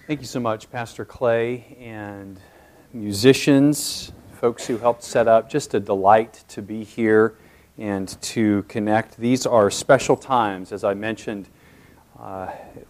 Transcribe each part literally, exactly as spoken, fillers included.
Thank you so much, Pastor Clay, and musicians, folks who helped set up. Just a delight to be here and to connect. These are special times, as I mentioned, uh,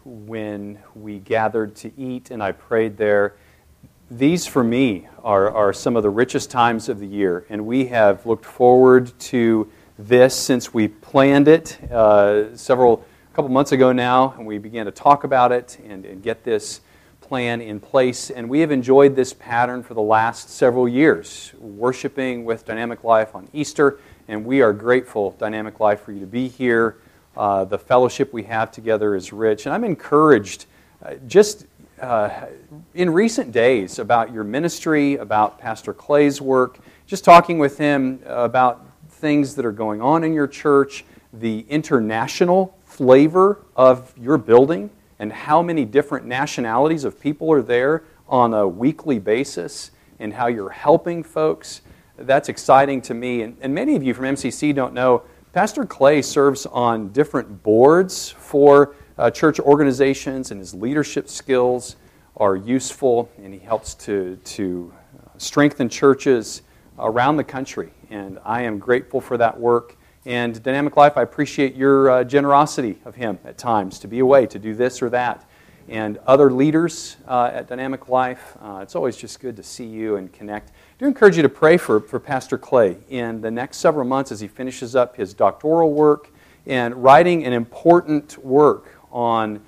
when we gathered to eat and I prayed there. These, for me, are, are some of the richest times of the year, and we have looked forward to this since we planned it uh, several, a couple months ago now, and we began to talk about it and, and get this plan in place, and we have enjoyed this pattern for the last several years, worshiping with Dynamic Life on Easter, and we are grateful, Dynamic Life, for you to be here. Uh, the fellowship we have together is rich, and I'm encouraged uh, just uh, in recent days about your ministry, about Pastor Clay's work, just talking with him about things that are going on in your church, the international flavor of your building, and how many different nationalities of people are there on a weekly basis, and how you're helping folks. That's exciting to me. And, and many of you from M C C don't know, Pastor Clay serves on different boards for uh, church organizations, and his leadership skills are useful, and he helps to, to strengthen churches around the country. And I am grateful for that work. And Dynamic Life, I appreciate your uh, generosity of him at times to be away, to do this or that. And other leaders uh, at Dynamic Life, uh, it's always just good to see you and connect. I do encourage you to pray for, for Pastor Clay in the next several months as he finishes up his doctoral work and writing an important work on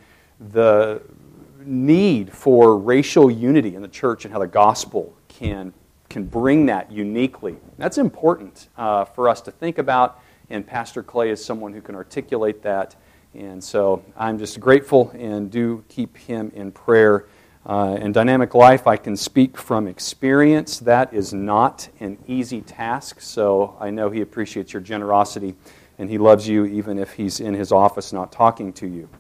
the need for racial unity in the church and how the gospel can, can bring that uniquely. That's important uh, for us to think about. And Pastor Clay is someone who can articulate that. And so I'm just grateful, and do keep him in prayer. Uh, in Dynamic Life, I can speak from experience. That is not an easy task. So I know he appreciates your generosity, and he loves you even if he's in his office not talking to you.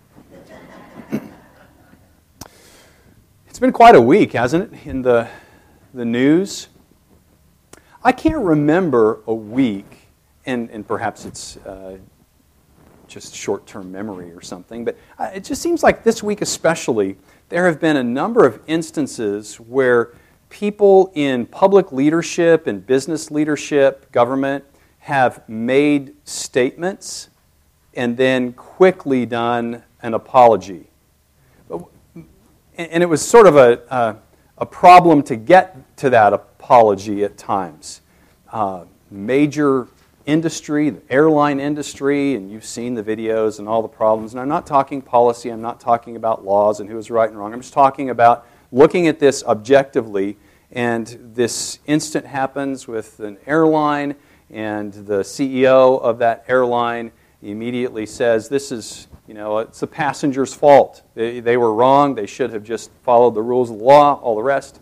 It's been quite a week, hasn't it, in the, the news? I can't remember a week, And, and perhaps it's uh, just short-term memory or something, but it just seems like this week especially, there have been a number of instances where people in public leadership and business leadership, government, have made statements and then quickly done an apology. And it was sort of a, a, a problem to get to that apology at times. Uh, major industry, the airline industry, and you've seen the videos and all the problems. And I'm not talking policy, I'm not talking about laws and who is right and wrong. I'm just talking about looking at this objectively. And this instant happens with an airline, and the C E O of that airline immediately says, this is, you know, it's the passenger's fault. They, they were wrong. They should have just followed the rules of the law, all the rest.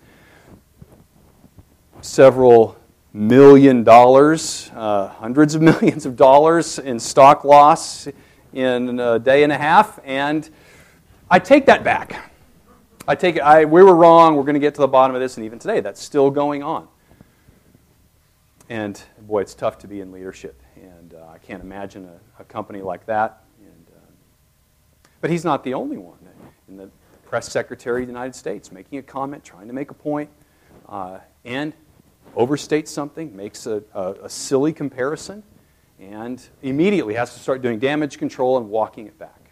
Several million dollars, uh, hundreds of millions of dollars in stock loss in a day and a half, and I take that back. I take it. I, we were wrong. We're going to get to the bottom of this, and even today, that's still going on. And boy, it's tough to be in leadership, and uh, I can't imagine a, a company like that. And, uh, but he's not the only one. And the press secretary of the United States making a comment, trying to make a point, uh, and overstates something, makes a, a, a silly comparison, and immediately has to start doing damage control and walking it back.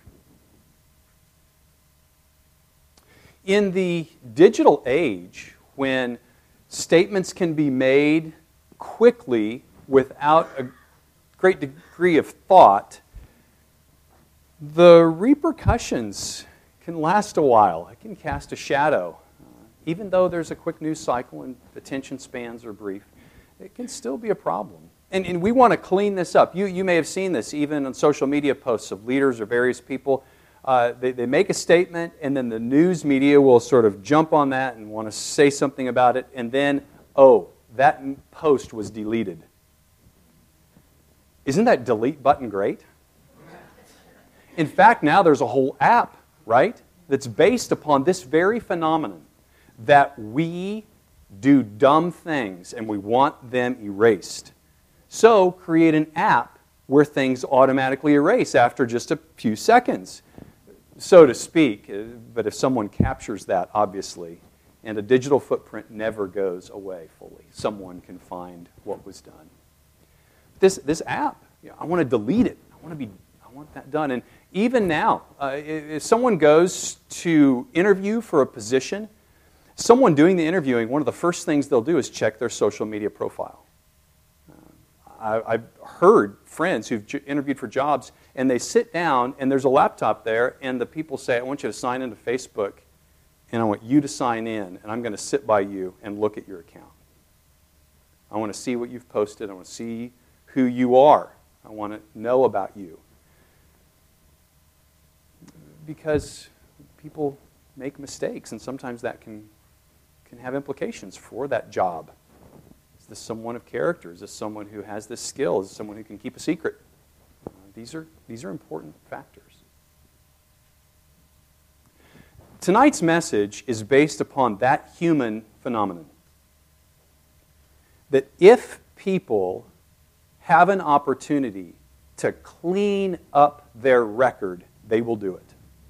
In the digital age, when statements can be made quickly without a great degree of thought, the repercussions can last a while. It can cast a shadow. Even though there's a quick news cycle and attention spans are brief, it can still be a problem. And, and we want to clean this up. You, you may have seen this even on social media posts of leaders or various people. Uh, they, they make a statement, and then the news media will sort of jump on that and want to say something about it, and then, oh, that post was deleted. Isn't that delete button great? In fact, now there's a whole app, right, that's based upon this very phenomenon, that we do dumb things and we want them erased. So create an app where things automatically erase after just a few seconds. so to speak. But if someone captures that, obviously, and a digital footprint never goes away fully, someone can find what was done. This this app, you know, I want to delete it. I want to be. I want that done. And even now, uh, if someone goes to interview for a position, someone doing the interviewing, one of the first things they'll do is check their social media profile. Uh, I, I've heard friends who've j- interviewed for jobs, and they sit down, and there's a laptop there, and the people say, I want you to sign into Facebook, and I want you to sign in, and I'm going to sit by you and look at your account. I want to see what you've posted. I want to see who you are. I want to know about you. Because people make mistakes, and sometimes that can, can have implications for that job. Is this someone of character? Is this someone who has this skill? Is this someone who can keep a secret? Uh, these are, these are important factors. Tonight's message is based upon that human phenomenon. That if people have an opportunity to clean up their record, they will do it.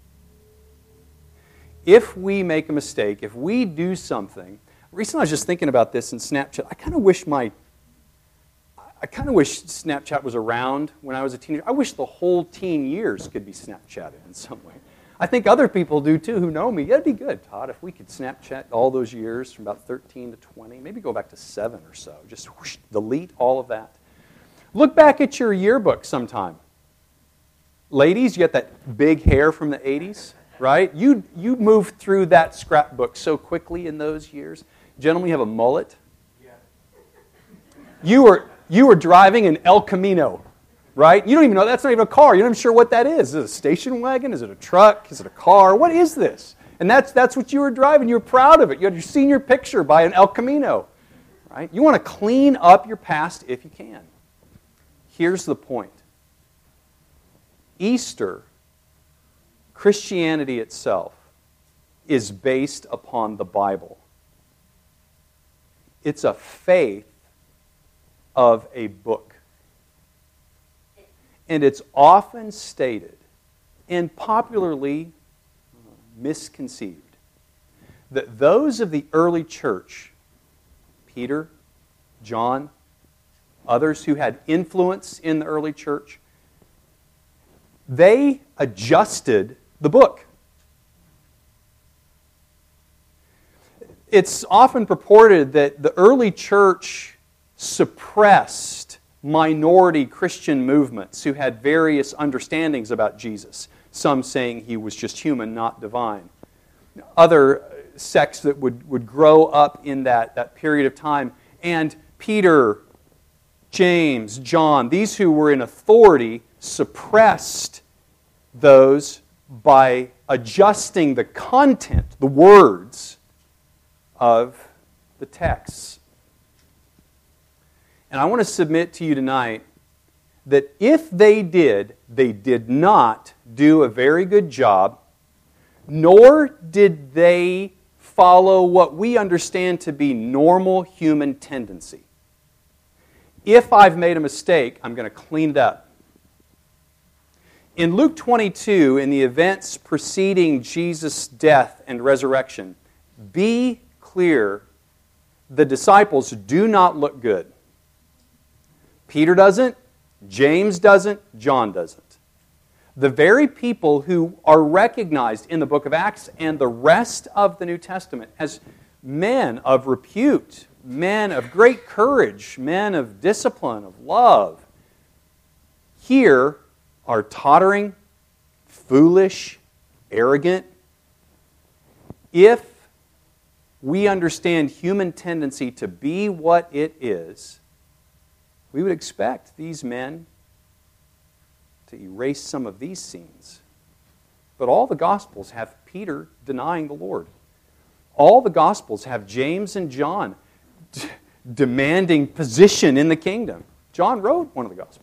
If we make a mistake, if we do something, recently I was just thinking about this in Snapchat. I kind of wish my, I kind of wish Snapchat was around when I was a teenager. I wish the whole teen years could be Snapchatted in some way. I think other people do too who know me. That'd be good, Todd, if we could Snapchat all those years from about thirteen to twenty, maybe go back to seven or so. Just whoosh, delete all of that. Look back at your yearbook sometime. Ladies, you got that big hair from the eighties, right? You you moved through that scrapbook so quickly in those years. Gentlemen, you have a mullet. Yeah. You were you were driving an El Camino, right? You don't even know, that's not even a car. You're not even sure what that is. Is it a station wagon? Is it a truck? Is it a car? What is this? And that's that's what you were driving. You were proud of it. You had your senior picture by an El Camino, right? You want to clean up your past if you can. Here's the point. Easter, Christianity itself, is based upon the Bible. It's a faith of a book. And it's often stated and popularly misconceived that those of the early church, Peter, John, others who had influence in the early church, they adjusted the book. It's often purported that the early church suppressed minority Christian movements who had various understandings about Jesus, some saying he was just human, not divine. Other sects that would, would grow up in that, that period of time. And Peter, James, John, these who were in authority suppressed those by adjusting the content, the words of the texts. And I want to submit to you tonight that if they did, they did not do a very good job, nor did they follow what we understand to be normal human tendency. If I've made a mistake, I'm going to clean it up. In Luke twenty-two, in the events preceding Jesus' death and resurrection, be clear, the disciples do not look good. Peter doesn't, James doesn't, John doesn't. The very people who are recognized in the book of Acts and the rest of the New Testament as men of repute, men of great courage, men of discipline, of love, here are tottering, foolish, arrogant. If we understand human tendency to be what it is, we would expect these men to erase some of these scenes. But all the Gospels have Peter denying the Lord. All the Gospels have James and John d- demanding position in the kingdom. John wrote one of the Gospels.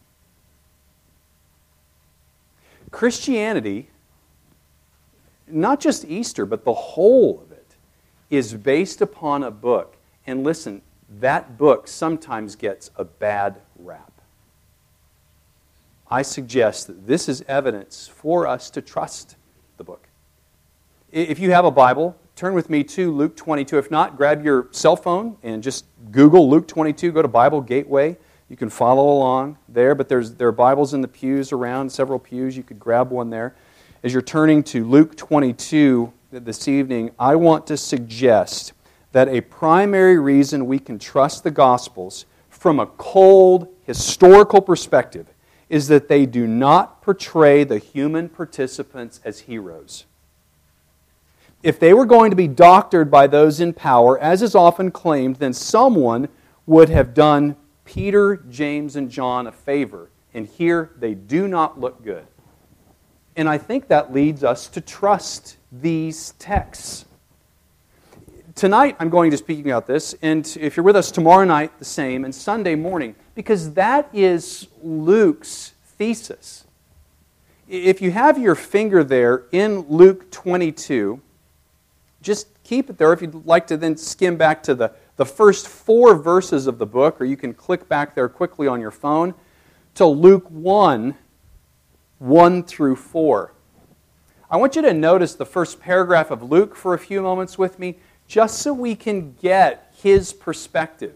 Christianity, not just Easter, but the whole of it, is based upon a book. And listen, that book sometimes gets a bad rap. I suggest that this is evidence for us to trust the book. If you have a Bible, turn with me to Luke twenty-two. If not, grab your cell phone and just Google Luke twenty-two. Go to Bible Gateway. You can follow along there, but there's there are Bibles in the pews around, several pews. You could grab one there. As you're turning to Luke twenty-two this evening, I want to suggest that a primary reason we can trust the Gospels from a cold, historical perspective is that they do not portray the human participants as heroes. If they were going to be doctored by those in power, as is often claimed, then someone would have done Peter, James, and John a favor. And here they do not look good. And I think that leads us to trust these texts. Tonight I'm going to speak about this, and if you're with us tomorrow night, the same, and Sunday morning, because that is Luke's thesis. If you have your finger there in Luke twenty-two, just keep it there. If you'd like to then skim back to the, the first four verses of the book, or you can click back there quickly on your phone, to Luke one, one through four. I want you to notice the first paragraph of Luke for a few moments with me, just so we can get his perspective.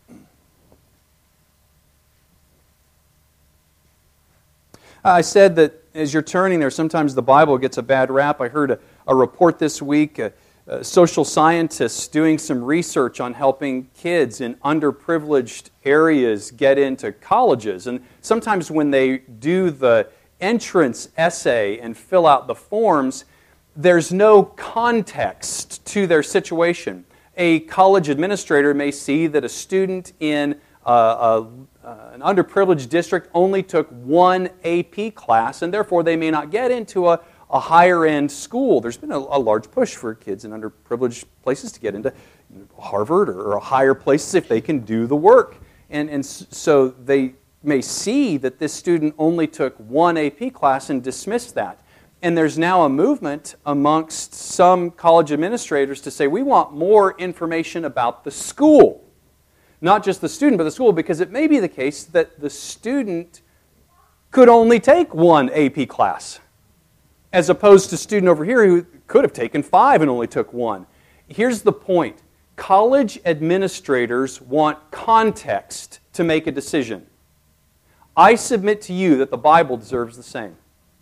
I said that as you're turning there, sometimes the Bible gets a bad rap. I heard a, a report this week, uh, uh, social scientists doing some research on helping kids in underprivileged areas get into colleges. And sometimes when they do the entrance essay and fill out the forms, there's no context to their situation. A college administrator may see that a student in a, a, uh, an underprivileged district only took one A P class, and therefore they may not get into a, a higher-end school. There's been a, a large push for kids in underprivileged places to get into Harvard or, or higher places if they can do the work. And, and so they may see that this student only took one A P class and dismiss that. And there's now a movement amongst some college administrators to say, we want more information about the school. Not just the student, but the school, because it may be the case that the student could only take one A P class, as opposed to a student over here who could have taken five and only took one. Here's the point. College administrators want context to make a decision. I submit to you that the Bible deserves the same.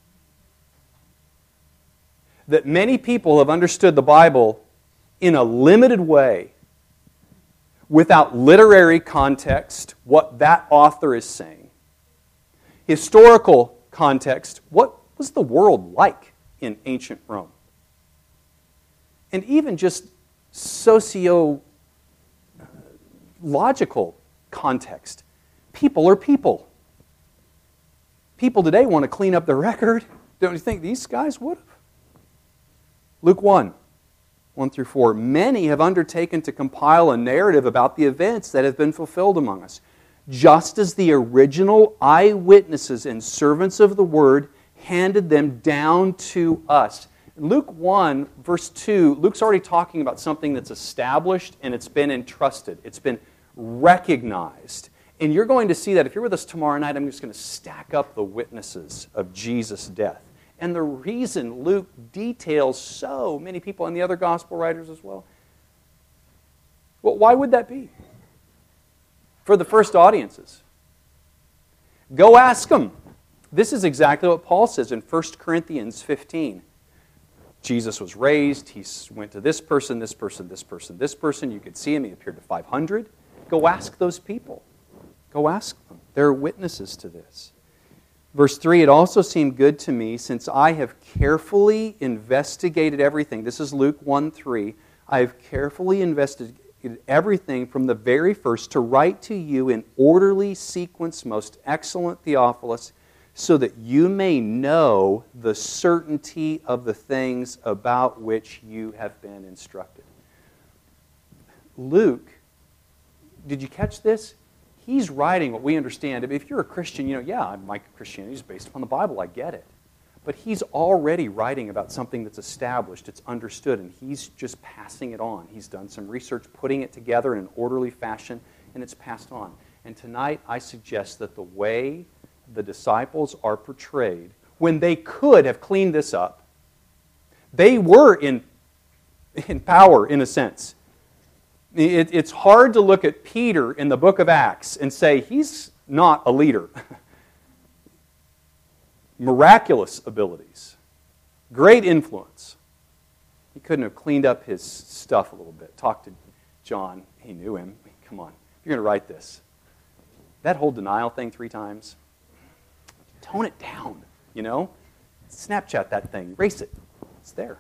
That many people have understood the Bible in a limited way, without literary context, what that author is saying. Historical context, what was the world like in ancient Rome? And even just socio-logical context. People are people. People today want to clean up the record. Don't you think these guys would have? Luke one, one through four. Many have undertaken to compile a narrative about the events that have been fulfilled among us, just as the original eyewitnesses and servants of the Word handed them down to us. In Luke one, verse two, Luke's already talking about something that's established and it's been entrusted. It's been recognized. And you're going to see that. If you're with us tomorrow night, I'm just going to stack up the witnesses of Jesus' death. And the reason Luke details so many people, and the other gospel writers as well, well, why would that be? For the first audiences. Go ask them. This is exactly what Paul says in First Corinthians fifteen. Jesus was raised. He went to this person, this person, this person, this person. You could see him. He appeared to five hundred. Go ask those people. Go ask them. They're witnesses to this. Verse three, it also seemed good to me, since I have carefully investigated everything. This is Luke one three. I have carefully investigated everything from the very first to write to you in orderly sequence, most excellent Theophilus, so that you may know the certainty of the things about which you have been instructed. Luke, did you catch this? He's writing what we understand. If you're a Christian, you know, yeah, my Christianity is based upon the Bible. I get it. But he's already writing about something that's established, it's understood, and he's just passing it on. He's done some research, putting it together in an orderly fashion, and it's passed on. And tonight, I suggest that the way the disciples are portrayed, when they could have cleaned this up, They were in, in power, in a sense. It, it's hard to look at Peter in the book of Acts and say, he's not a leader. Miraculous abilities. Great influence. He couldn't have cleaned up his stuff a little bit. Talked to John. He knew him. Come on. You're going to write this. That whole denial thing three times, tone it down, you know? Snapchat that thing. Erase it. It's there.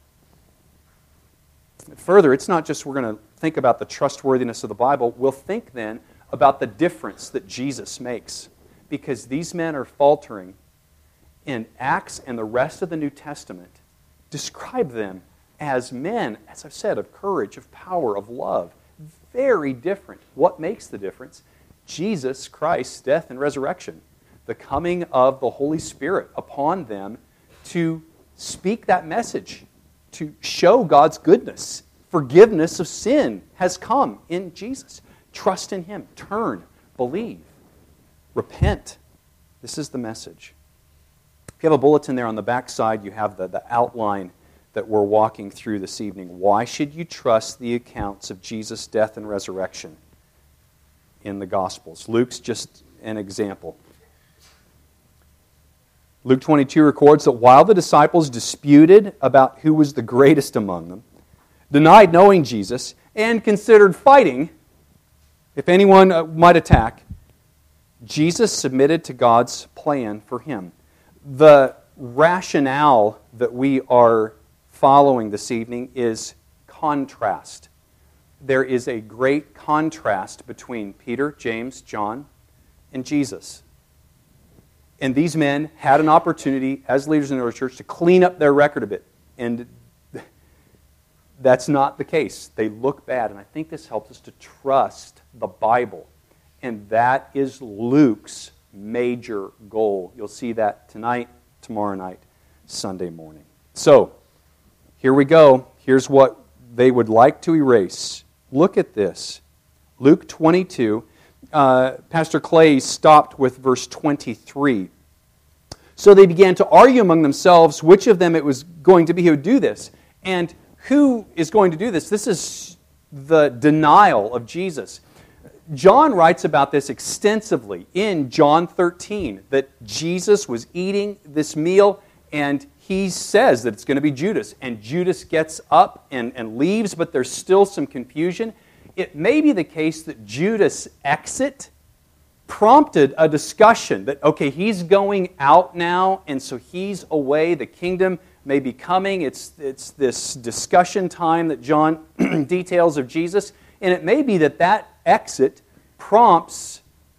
And further, it's not just we're going to think about the trustworthiness of the Bible. We'll think then about the difference that Jesus makes. Because these men are faltering, and Acts and the rest of the New Testament describe them as men, as I've said, of courage, of power, of love. Very different. What makes the difference? Jesus Christ's death and resurrection. The coming of the Holy Spirit upon them to speak that message, to show God's goodness. Forgiveness of sin has come in Jesus. Trust in Him. Turn. Believe. Repent. This is the message. If you have a bulletin there on the back side, you have the, the outline that we're walking through this evening. Why should you trust the accounts of Jesus' death and resurrection in the Gospels? Luke's just an example. Luke twenty-two records that while the disciples disputed about who was the greatest among them, denied knowing Jesus, and considered fighting if anyone might attack, Jesus submitted to God's plan for him. The rationale that we are following this evening is contrast. There is a great contrast between Peter, James, John, and Jesus. And these men had an opportunity as leaders in the early church to clean up their record a bit. And that's not the case. They look bad. And I think this helps us to trust the Bible. And that is Luke's major goal. You'll see that tonight, tomorrow night, Sunday morning. So, here we go. Here's what they would like to erase. Look at this. Luke twenty-two. Uh, Pastor Clay stopped with verse twenty-three. So they began to argue among themselves which of them it was going to be who would do this. And who is going to do this? This is the denial of Jesus. John writes about this extensively in John thirteen, that Jesus was eating this meal and he says that it's going to be Judas. And Judas gets up and, and leaves, but there's still some confusion. It may be the case that Judas' exit prompted a discussion that, okay, he's going out now, and so he's away. The kingdom may be coming. It's, it's this discussion time that John details of Jesus. And it may be that that exit prompts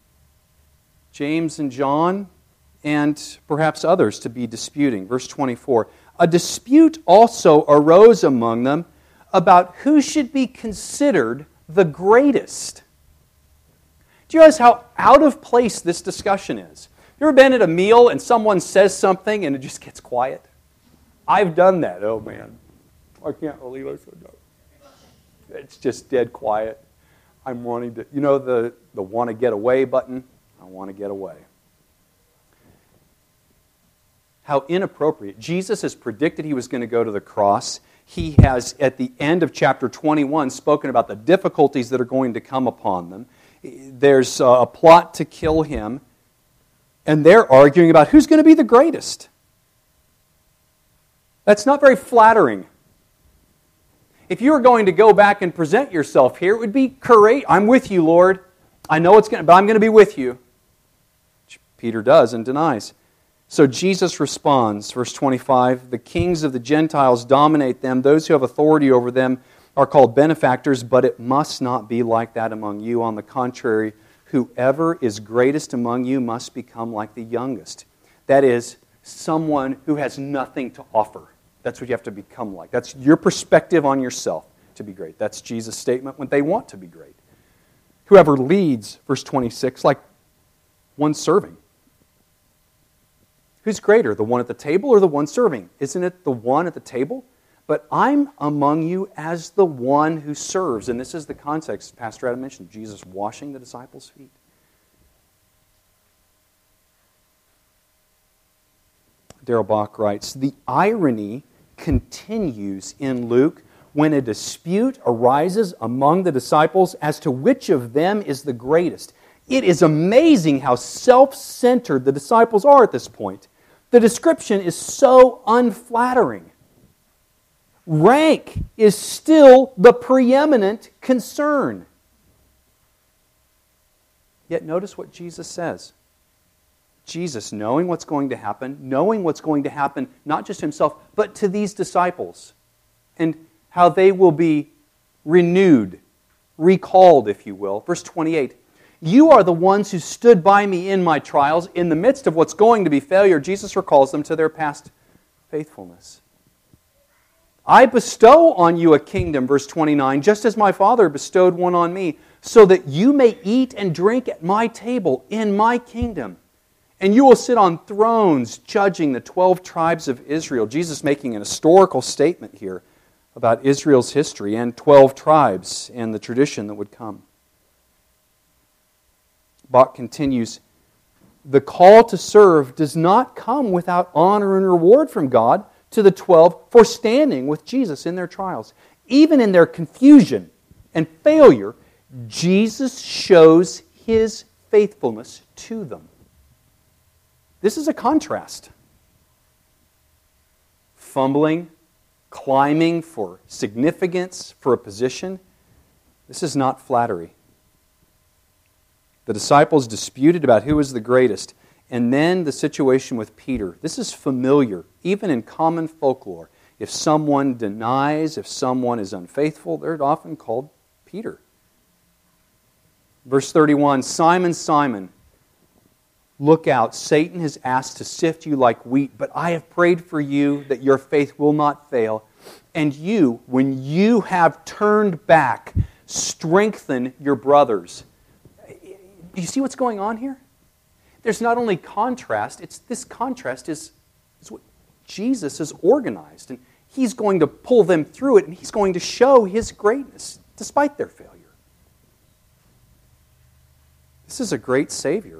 James and John and perhaps others to be disputing. Verse twenty-four, a dispute also arose among them about who should be considered the greatest. Do you realize how out of place this discussion is? You ever been at a meal and someone says something and it just gets quiet? I've done that. Oh man, I can't believe I said that. It's just dead quiet. I'm wanting to, you know the, the want to get away button? I want to get away. How inappropriate. Jesus has predicted he was going to go to the cross. He has, at the end of chapter twenty-one, spoken about the difficulties that are going to come upon them. There's a plot to kill him, and they're arguing about who's going to be the greatest. That's not very flattering. If you were going to go back and present yourself here, it would be great. I'm with you, Lord. I know it's going to, but I'm going to be with you. Which Peter does and denies. So Jesus responds, verse twenty-five, the kings of the Gentiles dominate them. Those who have authority over them are called benefactors, but it must not be like that among you. On the contrary, whoever is greatest among you must become like the youngest. That is, someone who has nothing to offer. That's what you have to become like. That's your perspective on yourself to be great. That's Jesus' statement when they want to be great. Whoever leads, verse twenty-six, like one serving. Who's greater, the one at the table or the one serving? Isn't it the one at the table? But I'm among you as the one who serves. And this is the context Pastor Adam mentioned, Jesus washing the disciples' feet. Darrell Bach writes, the irony continues in Luke when a dispute arises among the disciples as to which of them is the greatest. It is amazing how self-centered the disciples are at this point. The description is so unflattering. Rank is still the preeminent concern. Yet notice what Jesus says. Jesus, knowing what's going to happen, knowing what's going to happen, not just himself, but to these disciples, and how they will be renewed, recalled, if you will. Verse twenty-eight, you are the ones who stood by me in my trials. In the midst of what's going to be failure, Jesus recalls them to their past faithfulness. I bestow on you a kingdom, verse twenty-nine, just as my Father bestowed one on me, so that you may eat and drink at my table in my kingdom. And you will sit on thrones judging the twelve tribes of Israel. Jesus making an historical statement here about Israel's history and twelve tribes and the tradition that would come. Bach continues, the call to serve does not come without honor and reward from God to the twelve for standing with Jesus in their trials. Even in their confusion and failure, Jesus shows His faithfulness to them. This is a contrast. Fumbling, climbing for significance, for a position, this is not flattery. The disciples disputed about who was the greatest. And then the situation with Peter. This is familiar, even in common folklore. If someone denies, if someone is unfaithful, they're often called Peter. Verse thirty-one, Simon, Simon, look out, Satan has asked to sift you like wheat, but I have prayed for you that your faith will not fail. And you, when you have turned back, strengthen your brothers. Do you see what's going on here? There's not only contrast, it's this contrast is, is what Jesus has organized. And He's going to pull them through it, and He's going to show His greatness despite their failure. This is a great Savior.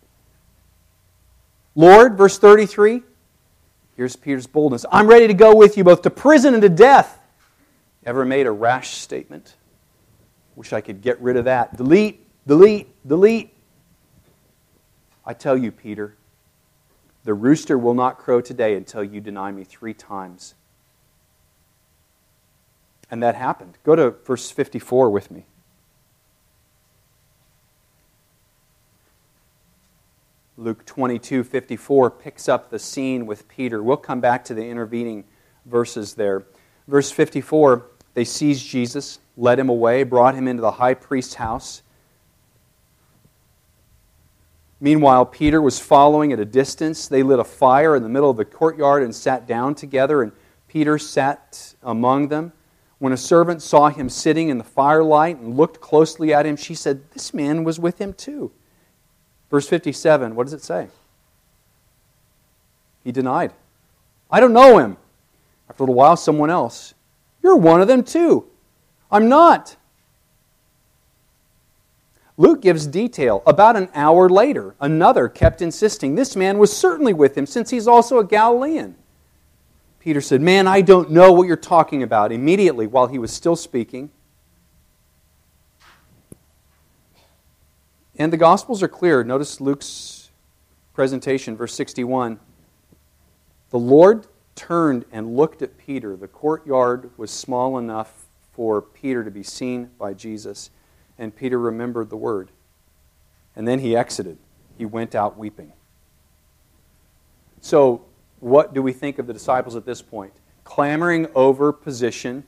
Lord, verse thirty-three, here's Peter's boldness. I'm ready to go with you both to prison and to death. Ever made a rash statement? Wish I could get rid of that. Delete, delete, delete. I tell you, Peter, the rooster will not crow today until you deny me three times. And that happened. Go to verse fifty-four with me. Luke twenty-two fifty-four picks up the scene with Peter. We'll come back to the intervening verses there. Verse fifty-four, they seized Jesus, led Him away, brought Him into the high priest's house. Meanwhile, Peter was following at a distance. They lit a fire in the middle of the courtyard and sat down together, and Peter sat among them. When a servant saw him sitting in the firelight and looked closely at him, she said, this man was with him too. Verse fifty-seven, what does it say? He denied. I don't know him. After a little while, someone else. You're one of them too. I'm not. Luke gives detail. About an hour later, another kept insisting this man was certainly with him, since he's also a Galilean. Peter said, man, I don't know what you're talking about. Immediately, while he was still speaking. And the Gospels are clear. Notice Luke's presentation, verse sixty-one. The Lord turned and looked at Peter. The courtyard was small enough for Peter to be seen by Jesus. And Peter remembered the word. And then he exited. He went out weeping. So, what do we think of the disciples at this point? Clamoring over position,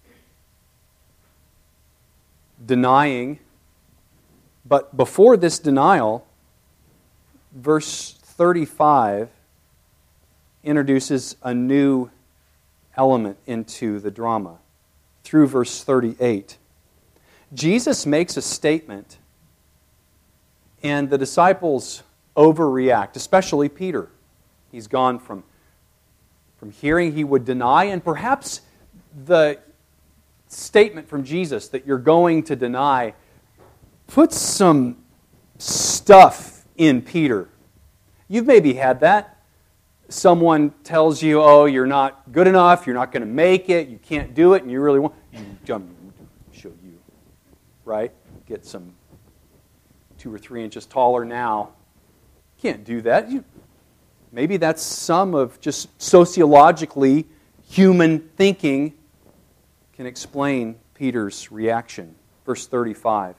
denying. But before this denial, verse thirty-five introduces a new element into the drama. Through verse thirty-eight. Jesus makes a statement, and the disciples overreact, especially Peter. He's gone from, from hearing he would deny, and perhaps the statement from Jesus that you're going to deny puts some stuff in Peter. You've maybe had that. someone tells you, oh, you're not good enough, you're not going to make it, you can't do it, and you really want, you jump, show you, right? Get some two or three inches taller now. Can't do that. You, maybe that's some of just sociologically human thinking can explain Peter's reaction. Verse thirty-five.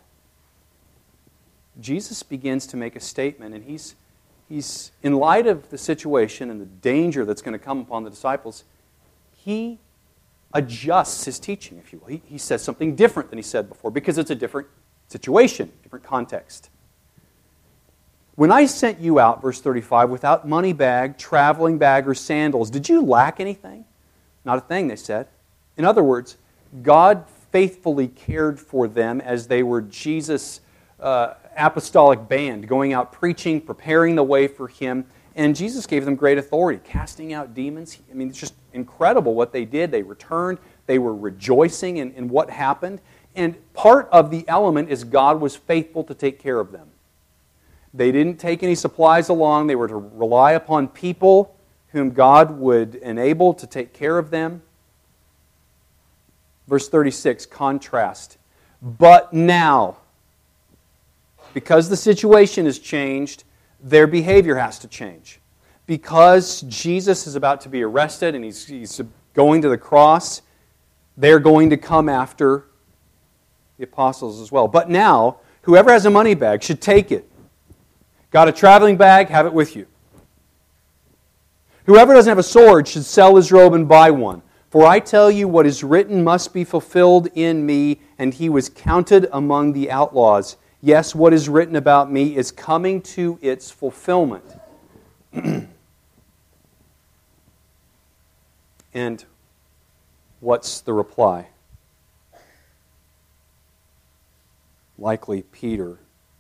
Jesus begins to make a statement, and he's, he's in light of the situation and the danger that's going to come upon the disciples, he adjusts his teaching, if you will. He, he says something different than he said before because it's a different situation, different context. When I sent you out, verse thirty-five, without money bag, traveling bag, or sandals, did you lack anything? Not a thing, they said. In other words, God faithfully cared for them as they were Jesus' uh, apostolic band, going out preaching, preparing the way for Him. And Jesus gave them great authority, casting out demons. I mean, it's just incredible what they did. They returned. They were rejoicing in, in what happened. And part of the element is God was faithful to take care of them. They didn't take any supplies along. They were to rely upon people whom God would enable to take care of them. Verse thirty-six, contrast. But now, because the situation has changed, their behavior has to change. Because Jesus is about to be arrested and he's, he's going to the cross, they're going to come after the apostles as well. But now, whoever has a money bag should take it. Got a traveling bag? Have it with you. Whoever doesn't have a sword should sell his robe and buy one. For I tell you, what is written must be fulfilled in me, and he was counted among the outlaws. Yes, what is written about me is coming to its fulfillment. And what's the reply? Likely Peter.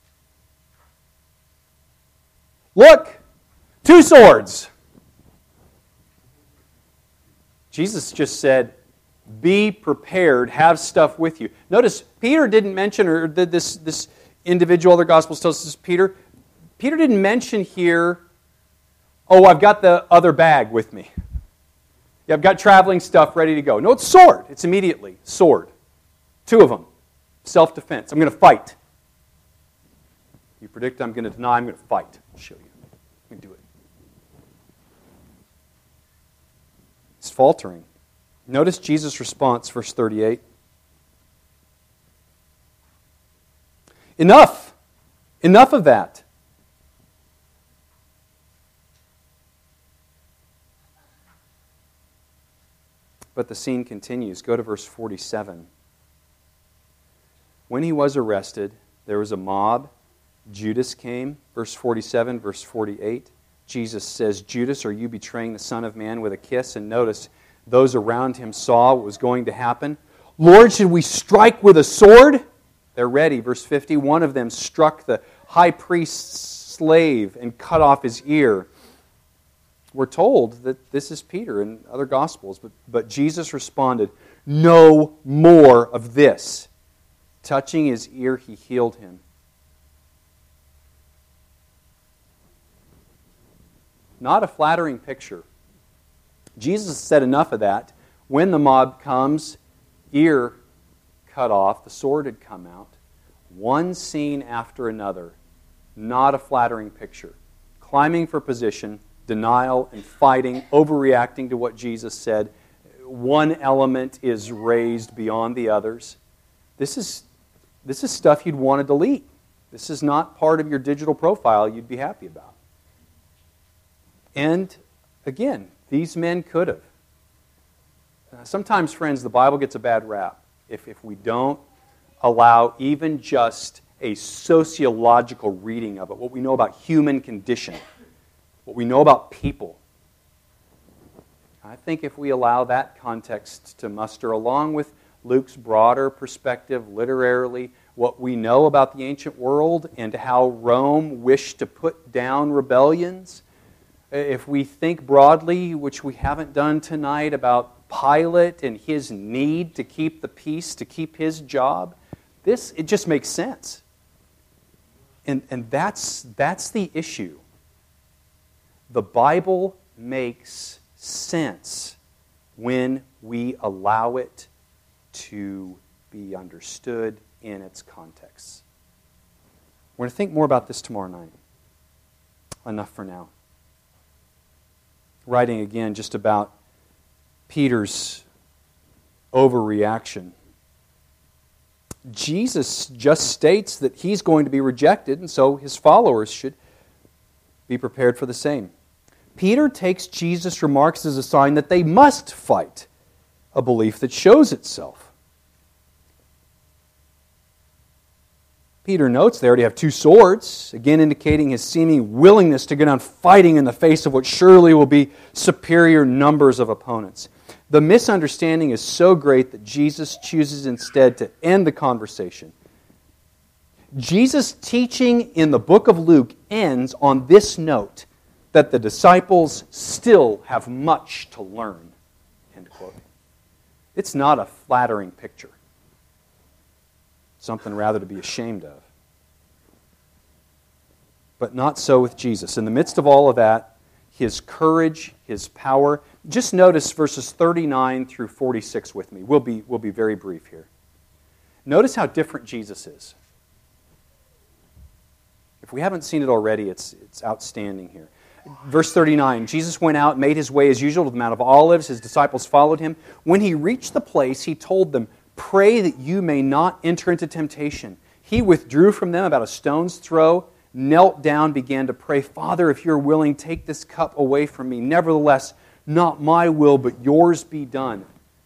Look, two swords. Jesus just said, be prepared, have stuff with you. Notice, Peter didn't mention, or this, this individual, other Gospels tells us this is Peter. Peter didn't mention here, oh, I've got the other bag with me. Yeah, I've got traveling stuff ready to go. No, it's sword. It's immediately sword. Two of them. Self-defense. I'm going to fight. You predict I'm going to deny, I'm going to fight. I'll show you. I'm going to do it. It's faltering. Notice Jesus' response, verse thirty-eight. Enough! Enough of that. But the scene continues. Go to verse forty-seven. When he was arrested, there was a mob. Judas came. Verse forty-seven, verse forty-eight. Jesus says, Judas, are you betraying the Son of Man with a kiss? And notice, those around him saw what was going to happen. Lord, should we strike with a sword? They're ready. Verse fifty, one of them struck the high priest's slave and cut off his ear. We're told that this is Peter in other Gospels, but, but Jesus responded, no more of this. Touching his ear, he healed him. Not a flattering picture. Jesus said enough of that. When the mob comes, ear cut off, the sword had come out. One scene after another. Not a flattering picture. Climbing for position, denial and fighting, overreacting to what Jesus said. One element is raised beyond the others. This is, this is stuff you'd want to delete. This is not part of your digital profile you'd be happy about. And again, these men could have. Uh, sometimes, friends, the Bible gets a bad rap if, if we don't allow even just a sociological reading of it, what we know about human condition, what we know about people. I think if we allow that context to muster along with Luke's broader perspective literarily, what we know about the ancient world and how Rome wished to put down rebellions, if we think broadly, which we haven't done tonight, about Pilate and his need to keep the peace, to keep his job, this, it just makes sense. And, and that's, that's the issue. The Bible makes sense when we allow it to be understood in its context. We're going to think more about this tomorrow night. Enough for now. Writing again just about Peter's overreaction. Jesus just states that he's going to be rejected, and so his followers should be prepared for the same. Peter takes Jesus' remarks as a sign that they must fight, a belief that shows itself. Peter notes they already have two swords, again indicating his seeming willingness to go down fighting in the face of what surely will be superior numbers of opponents. The misunderstanding is so great that Jesus chooses instead to end the conversation. Jesus' teaching in the book of Luke ends on this note, that the disciples still have much to learn. End quote. It's not a flattering picture. Something rather to be ashamed of. But not so with Jesus. In the midst of all of that, His courage, His power. Just notice verses thirty-nine through forty-six with me. We'll be, we'll be very brief here. Notice how different Jesus is. If we haven't seen it already, it's, it's outstanding here. Verse thirty-nine, Jesus went out and made His way as usual to the Mount of Olives. His disciples followed Him. When He reached the place, He told them, "Pray that you may not enter into temptation." He withdrew from them about a stone's throw, knelt down, began to pray, "Father, if you're willing, take this cup away from me. Nevertheless, not my will, but yours be done."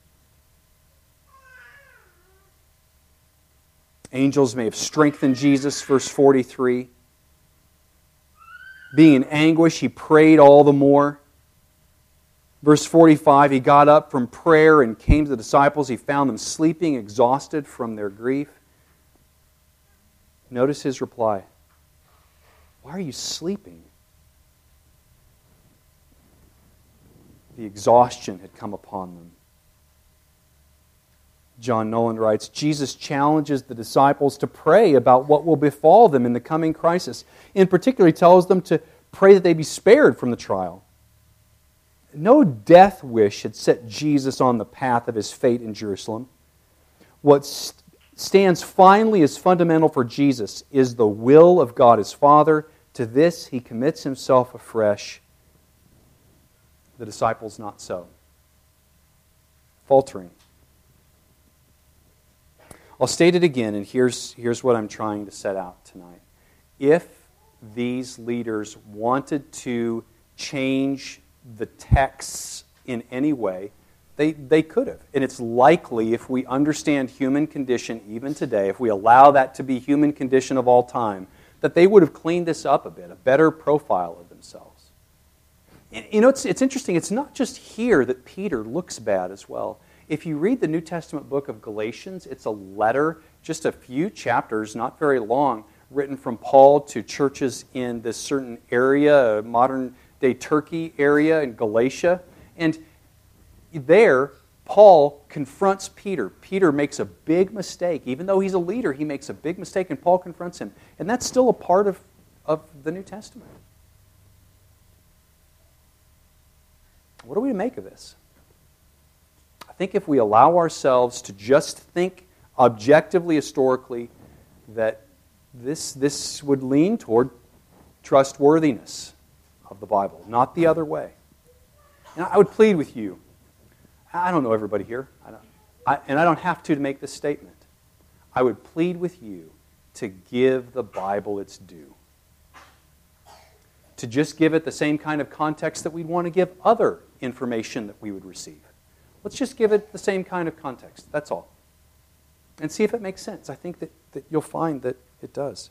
Angels may have strengthened Jesus, verse forty-three. Being in anguish, He prayed all the more. Verse forty-five, He got up from prayer and came to the disciples. He found them sleeping, exhausted from their grief. Notice His reply. "Why are you sleeping?" The exhaustion had come upon them. John Nolan writes, Jesus challenges the disciples to pray about what will befall them in the coming crisis. In particular, He tells them to pray that they be spared from the trial. No death wish had set Jesus on the path of His fate in Jerusalem. What st- stands finally as fundamental for Jesus is the will of God His Father. To this He commits Himself afresh. The disciples not so. Faltering. I'll state it again, and here's, here's what I'm trying to set out tonight. If these leaders wanted to change the texts in any way, they, they could have. And it's likely, if we understand human condition even today, if we allow that to be human condition of all time, that they would have cleaned this up a bit, a better profile of themselves. And, you know, it's, it's interesting, it's not just here that Peter looks bad as well. If you read the New Testament book of Galatians, it's a letter, just a few chapters, not very long, written from Paul to churches in this certain area, modern-day Turkey area in Galatia. And there, Paul confronts Peter. Peter makes a big mistake. Even though he's a leader, he makes a big mistake, and Paul confronts him. And that's still a part of, of the New Testament. What are we to make of this? I think if we allow ourselves to just think objectively, historically, that this, this would lean toward trustworthiness of the Bible, not the other way. And I would plead with you. I don't know everybody here, I don't, I, and I don't have to to make this statement. I would plead with you to give the Bible its due. To just give it the same kind of context that we'd want to give other information that we would receive. Let's just give it the same kind of context, that's all. And see if it makes sense. I think that, that you'll find that it does.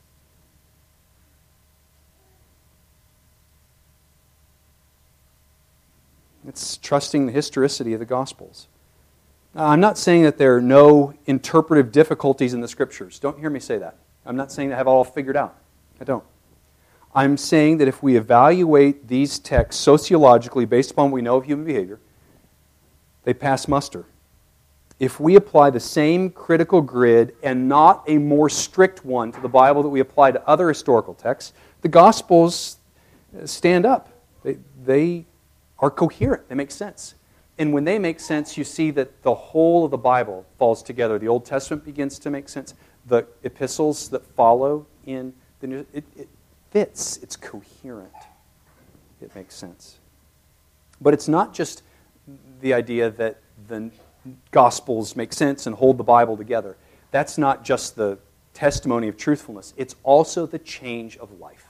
It's trusting the historicity of the Gospels. Now, I'm not saying that there are no interpretive difficulties in the Scriptures. Don't hear me say that. I'm not saying I have it all figured out. I don't. I'm saying that if we evaluate these texts sociologically based upon what we know of human behavior, they pass muster. If we apply the same critical grid and not a more strict one to the Bible that we apply to other historical texts, the Gospels stand up. They, they are coherent. They make sense. And when they make sense, you see that the whole of the Bible falls together. The Old Testament begins to make sense. The epistles that follow in the New, it, it fits. It's coherent. It makes sense. But it's not just the idea that the Gospels make sense and hold the Bible together. That's not just the testimony of truthfulness. It's also the change of life.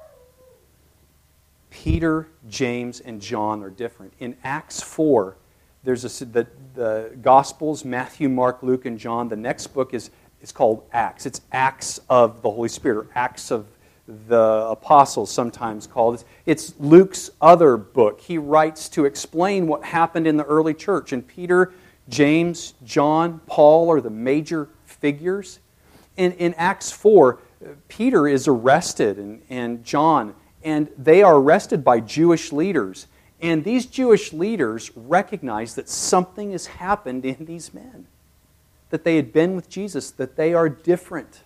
Peter, James, and John are different. In Acts four, there's a, the, the Gospels, Matthew, Mark, Luke, and John. The next book is, is called Acts. It's Acts of the Holy Spirit, or Acts of the Apostles, sometimes called. It's, it's Luke's other book. He writes to explain what happened in the early church. And Peter, James, John, Paul are the major figures. In, in Acts four, Peter is arrested, and, and John, and they are arrested by Jewish leaders. And these Jewish leaders recognize that something has happened in these men, that they had been with Jesus, that they are different.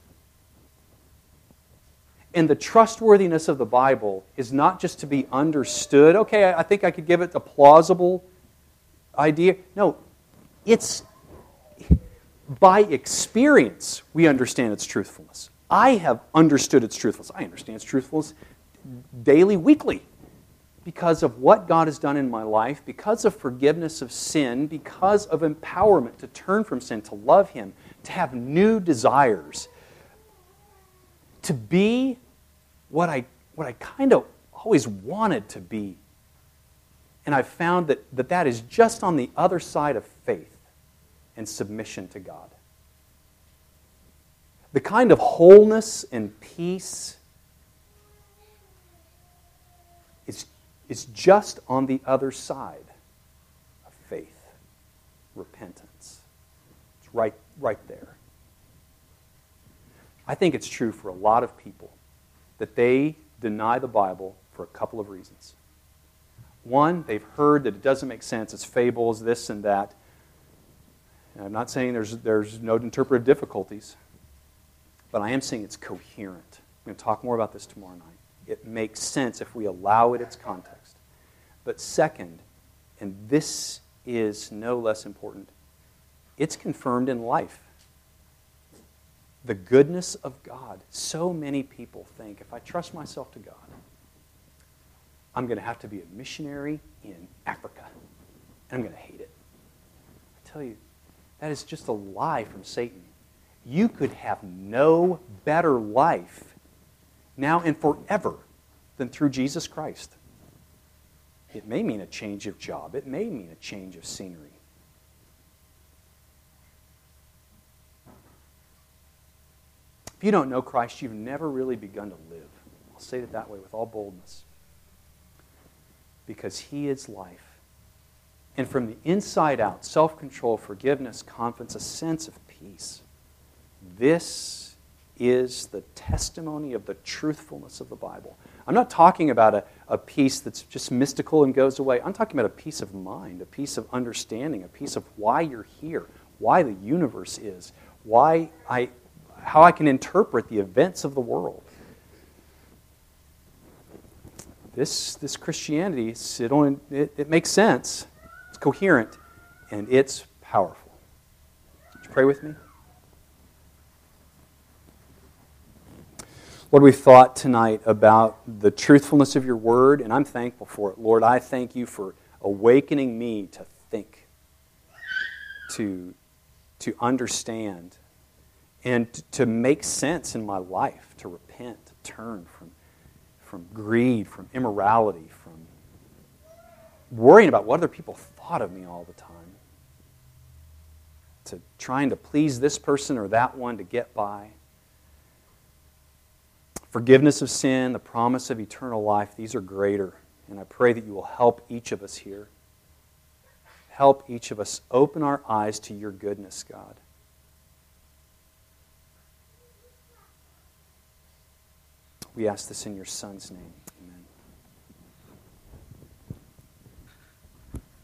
And the trustworthiness of the Bible is not just to be understood. Okay, I think I could give it a plausible idea. No, it's by experience we understand its truthfulness. I have understood its truthfulness. I understand its truthfulness daily, weekly, because of what God has done in my life, because of forgiveness of sin, because of empowerment to turn from sin, to love Him, to have new desires, to be what I what I kind of always wanted to be. And I've found that, that that is just on the other side of faith and submission to God. The kind of wholeness and peace is, is just on the other side of faith, repentance. It's right, right there. I think it's true for a lot of people that they deny the Bible for a couple of reasons. One, they've heard that it doesn't make sense, it's fables, this and that. And I'm not saying there's, there's no interpretive difficulties, but I am saying it's coherent. I'm going to talk more about this tomorrow night. It makes sense if we allow it its context. But second, and this is no less important, it's confirmed in life. The goodness of God. So many people think, if I trust myself to God, I'm going to have to be a missionary in Africa, and I'm going to hate it. I tell you, that is just a lie from Satan. You could have no better life now and forever than through Jesus Christ. It may mean a change of job. It may mean a change of scenery. If you don't know Christ, you've never really begun to live. I'll say it that way with all boldness. Because He is life. And from the inside out, self-control, forgiveness, confidence, a sense of peace. This is the testimony of the truthfulness of the Bible. I'm not talking about a, a peace that's just mystical and goes away. I'm talking about a peace of mind, a peace of understanding, a peace of why you're here, why the universe is, why I, how I can interpret the events of the world. This, this Christianity, it, only, it, it makes sense, it's coherent, and it's powerful. Would you pray with me? Lord, we've thought tonight about the truthfulness of your word, and I'm thankful for it. Lord, I thank you for awakening me to think, to, to understand, and to make sense in my life, to repent, to turn from, from greed, from immorality, from worrying about what other people thought of me all the time, to trying to please this person or that one to get by. Forgiveness of sin, the promise of eternal life, these are greater. And I pray that you will help each of us here. Help each of us open our eyes to your goodness, God. We ask this in your Son's name.